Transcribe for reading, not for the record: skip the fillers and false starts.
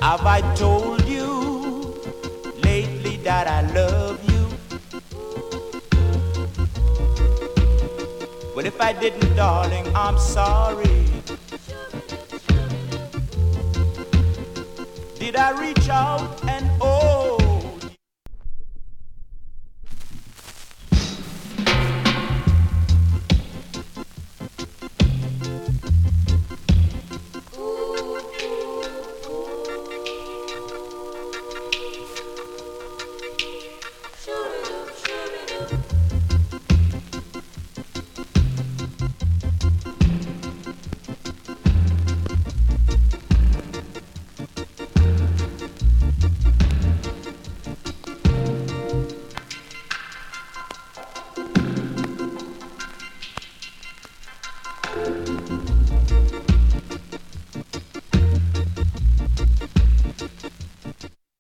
Have I told you lately that I love you? Well, if I didn't, darling, I'm sorry. Did I reach out and